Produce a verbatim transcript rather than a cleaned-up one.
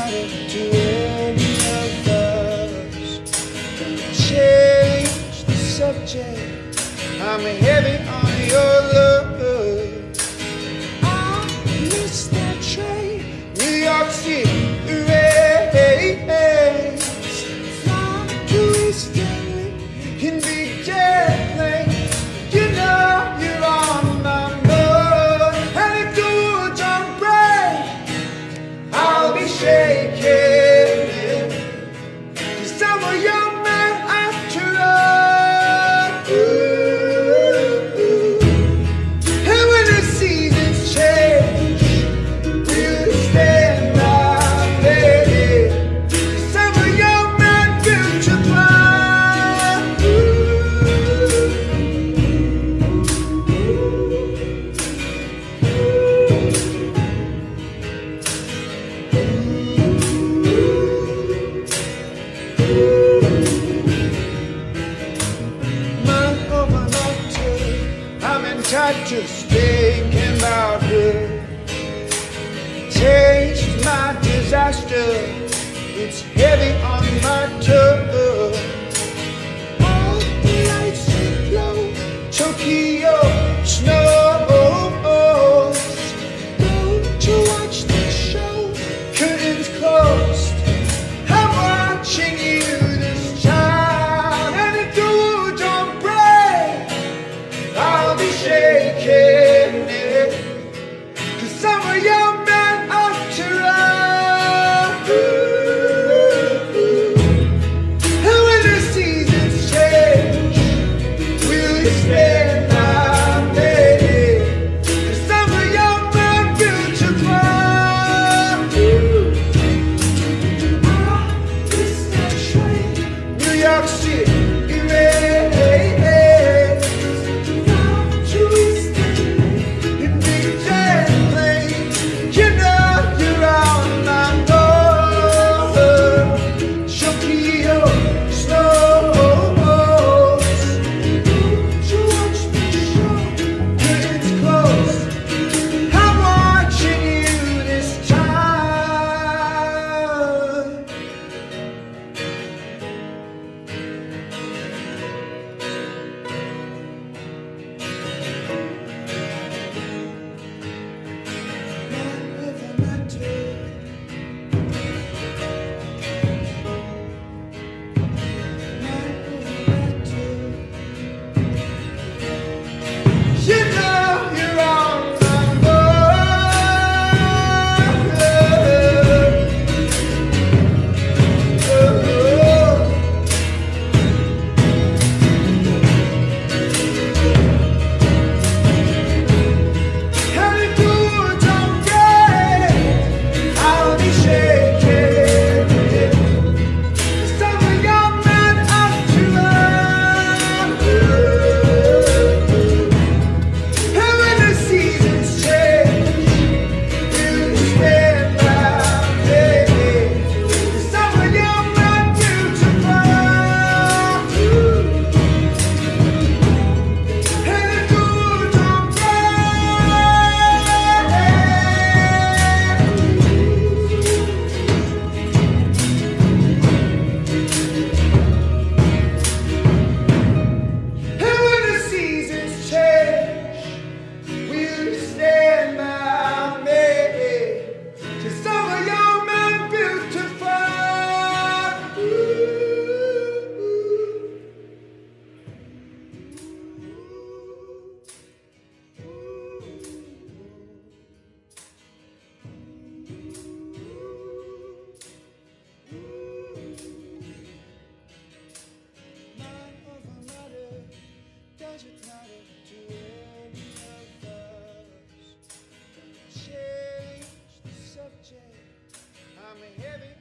matter to any of us. Change the subject. I'm heavy on your love. I missed that train, New York City race. Fly to Stanley in big jet plane. You know you're on my mind, and if the woods don't break, I'll be shaking. 'Cause I'm a young man after all. Ooh. And when the seasons change, we'll stand by, baby. 'Cause I'm a young man built to fly. I'm just thinking about her. Taste my disaster, it's heavy on my tongue. All the lights aglow, Tokyo snows. Don't you watch the show? Curtains closed. I'm watching you this time, and if the wood don't break, I'll be shaking it. 'Cause I'm a young man after all. And when the seasons change, will you stand by, baby? 'Cause I'm a young man built to fly. I miss that train, New York City race. Doesn't matter to any of us. Change the subject. I'm heavy